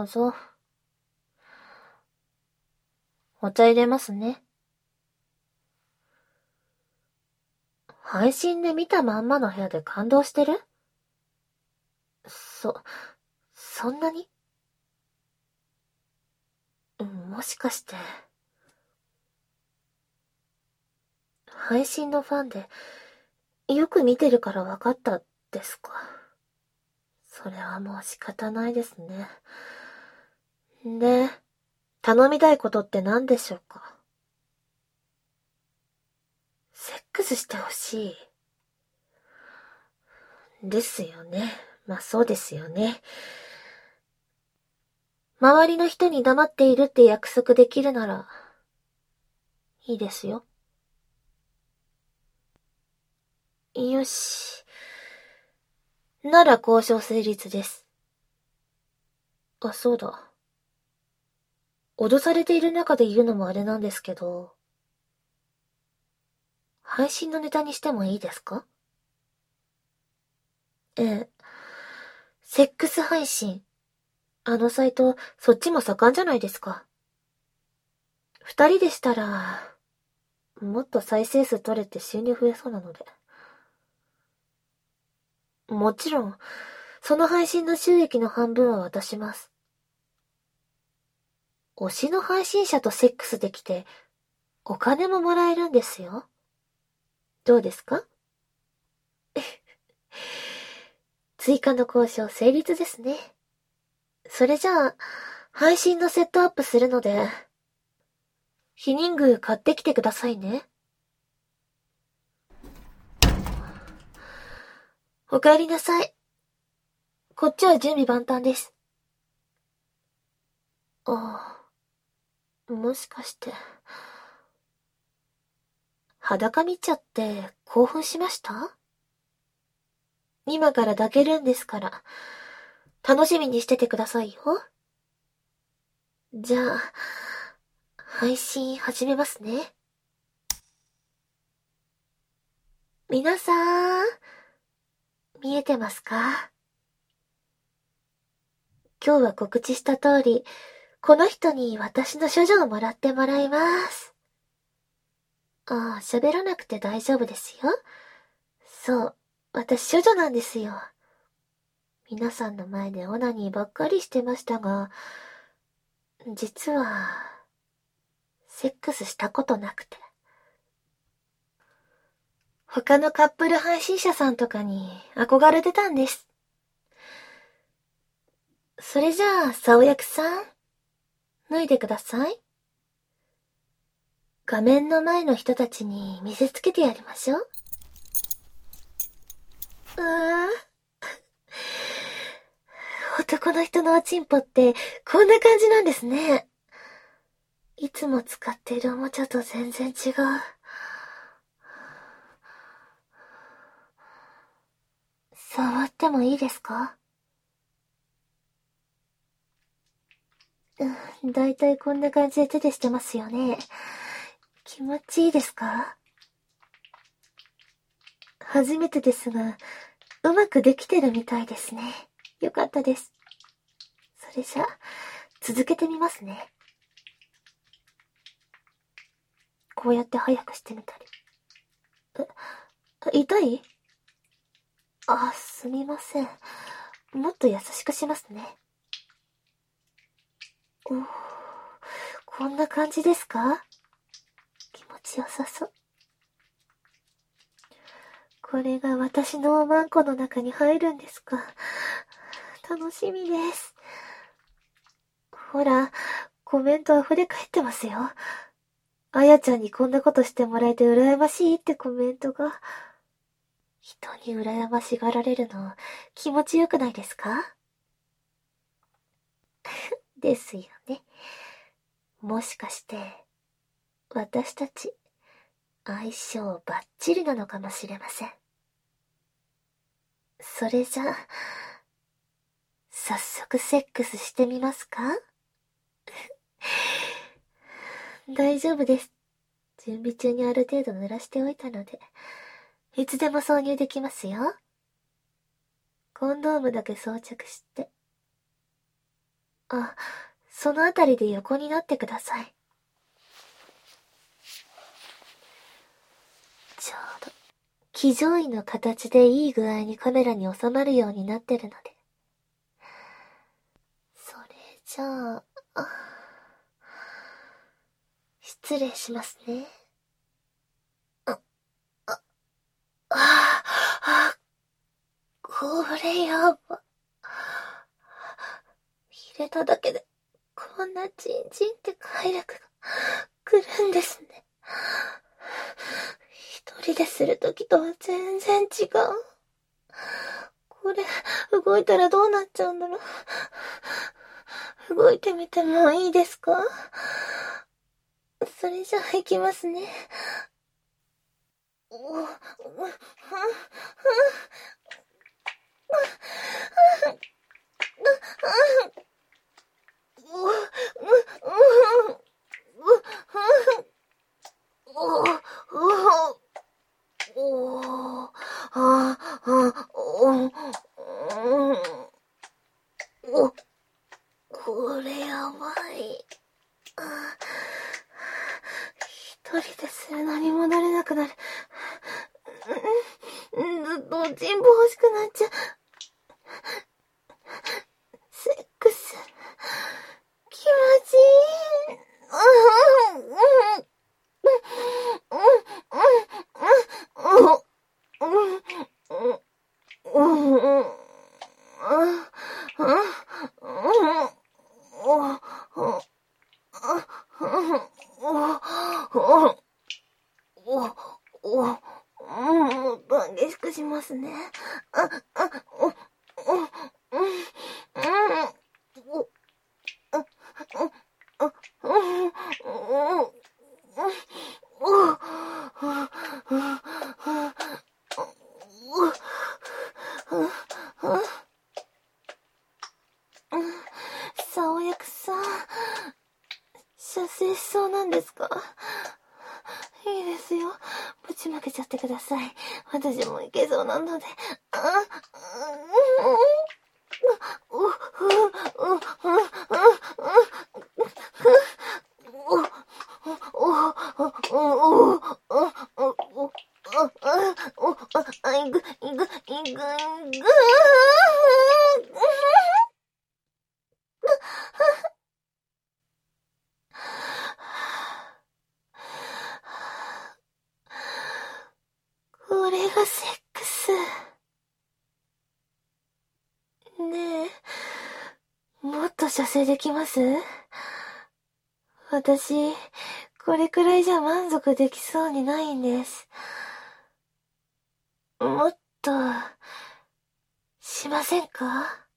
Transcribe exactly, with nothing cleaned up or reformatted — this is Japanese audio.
どうぞ。お茶入れますね。配信で見たまんまの部屋で感動してる？そ、そんなに？もしかして、配信のファンで、よく見てるから分かったですか？それはもう仕方ないですね。で、頼みたいことって何でしょうか？セックスしてほしい。ですよね。まあそうですよね。周りの人に黙っているって約束できるなら、いいですよ。よし。なら交渉成立です。あ、そうだ。脅されている中で言うのもあれなんですけど、配信のネタにしてもいいですか？ええ。セックス配信。あのサイト、そっちも盛んじゃないですか。二人でしたら、もっと再生数取れて収入増えそうなので。もちろん、その配信の収益の半分は渡します。推しの配信者とセックスできて、お金ももらえるんですよ。どうですか？追加の交渉成立ですね。それじゃあ、配信のセットアップするので、避妊具買ってきてくださいね。お帰りなさい。こっちは準備万端です。ああ、もしかして。裸見ちゃって興奮しました？今から抱けるんですから、楽しみにしててくださいよ。じゃあ、配信始めますね。皆さん、見えてますか？今日は告知した通り、この人に私の処女をもらってもらいます。ああ、喋らなくて大丈夫ですよ。そう、私処女なんですよ。皆さんの前でオナニーばっかりしてましたが、実は、セックスしたことなくて。他のカップル配信者さんとかに憧れてたんです。それじゃあ、さおやくさん、脱いでください。画面の前の人たちに見せつけてやりましょう。うーん。男の人のおちんぽってこんな感じなんですね。いつも使っているおもちゃと全然違う。触ってもいいですか？うん、だいたいこんな感じで手でしてますよね。気持ちいいですか？初めてですが、うまくできてるみたいですね。よかったです。それじゃ、続けてみますね。こうやって早くしてみたり。え、痛い？あ、すみません。もっと優しくしますね。おー、こんな感じですか？気持ちよさそう。これが私のおまんこの中に入るんですか？楽しみです。ほら、コメント溢れ返ってますよ。あやちゃんにこんなことしてもらえて羨ましいってコメントが。人に羨ましがられるの気持ちよくないですか？ですよね。もしかして、私たち、相性バッチリなのかもしれません。それじゃあ、早速セックスしてみますか？大丈夫です。準備中にある程度濡らしておいたので、いつでも挿入できますよ。コンドームだけ装着して。 あ、そのあたりで横になってください。ちょうど、騎乗位の形でいい具合にカメラに収まるようになってるので。それじゃあ、あ失礼しますね。あ、あ、あ、あ、これやば。入れただけで、こんなチンチンって快楽が来るんですね。一人でするときとは全然違う。これ、動いたらどうなっちゃうんだろう。動いてみてもいいですか？それじゃあ行きますね。お、う、ふん、ふん、これやばい。一人でするのに戻れなくなる。ずっとおちんぽ欲しくなっちゃう。セックス、気持ちいい。もっと激しくしますね。あ、あ、お、お、うん、さおやくさん、射精しそうなんですか？いいですよ。ぶちまけちゃってください。私もいけそうなので。あ、いく、いく、いく、いく。これがセックス。ねえ、もっと射精できます？私、これくらいじゃ満足できそうにないんです。もっと、しませんか？